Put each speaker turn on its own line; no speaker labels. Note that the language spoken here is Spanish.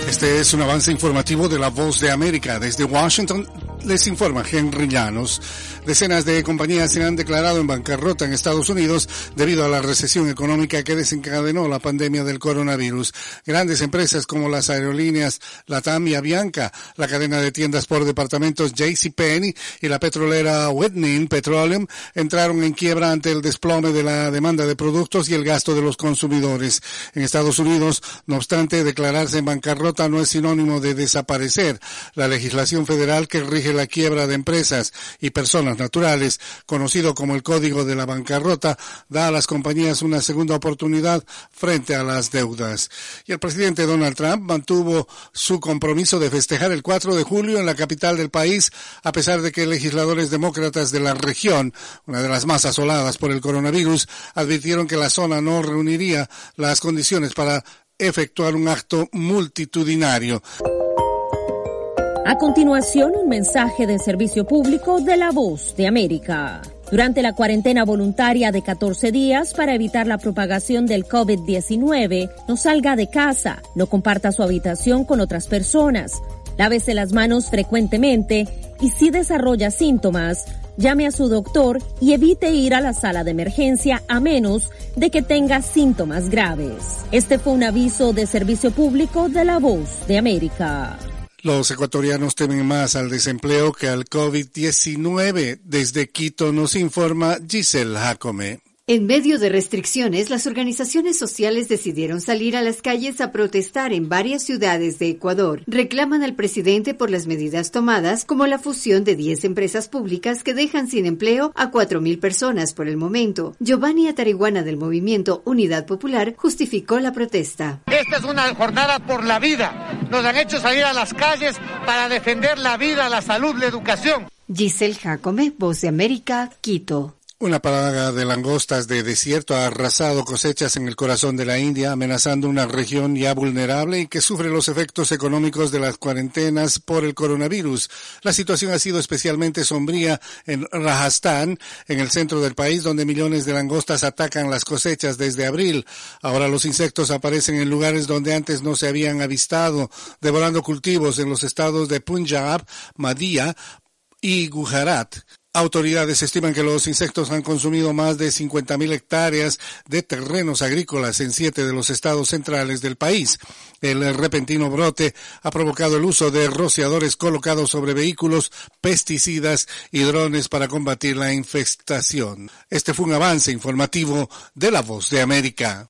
Este es un avance informativo de La Voz de América. Desde Washington les informa Henry Llanos. Decenas de compañías se han declarado en bancarrota en Estados Unidos debido a la recesión económica que desencadenó la pandemia del coronavirus. Grandes empresas como las aerolíneas LATAM y Avianca, la cadena de tiendas por departamentos JCPenney y la petrolera Whitney Petroleum entraron en quiebra ante el desplome de la demanda de productos y el gasto de los consumidores. En Estados Unidos, no obstante, declararse en bancarrota no es sinónimo de desaparecer. La legislación federal que rige la quiebra de empresas y personas naturales, conocido como el Código de la Bancarrota, da a las compañías una segunda oportunidad frente a las deudas. Y el presidente Donald Trump mantuvo su compromiso de festejar el 4 de julio en la capital del país, a pesar de que legisladores demócratas de la región, una de las más asoladas por el coronavirus, advirtieron que la zona no reuniría las condiciones para efectuar un acto multitudinario.
A continuación, un mensaje de servicio público de La Voz de América. Durante la cuarentena voluntaria de 14 días para evitar la propagación del COVID-19, no salga de casa, no comparta su habitación con otras personas, lávese las manos frecuentemente y si desarrolla síntomas, llame a su doctor y evite ir a la sala de emergencia a menos de que tenga síntomas graves. Este fue un aviso de servicio público de La Voz de América.
Los ecuatorianos temen más al desempleo que al COVID-19. Desde Quito nos informa Giselle Jacome.
En medio de restricciones, las organizaciones sociales decidieron salir a las calles a protestar en varias ciudades de Ecuador. Reclaman al presidente por las medidas tomadas, como la fusión de 10 empresas públicas que dejan sin empleo a 4,000 personas por el momento. Giovanni Atariguana del movimiento Unidad Popular justificó la protesta.
Esta es una jornada por la vida. Nos han hecho salir a las calles para defender la vida, la salud, la educación.
Giselle Jacome, Voz de América, Quito.
Una plaga de langostas de desierto ha arrasado cosechas en el corazón de la India, amenazando una región ya vulnerable y que sufre los efectos económicos de las cuarentenas por el coronavirus. La situación ha sido especialmente sombría en Rajasthan, en el centro del país, donde millones de langostas atacan las cosechas desde abril. Ahora los insectos aparecen en lugares donde antes no se habían avistado, devorando cultivos en los estados de Punjab, Madhya y Gujarat. Autoridades estiman que los insectos han consumido más de 50,000 hectáreas de terrenos agrícolas en 7 de los estados centrales del país. El repentino brote ha provocado el uso de rociadores colocados sobre vehículos, pesticidas y drones para combatir la infestación. Este fue un avance informativo de La Voz de América.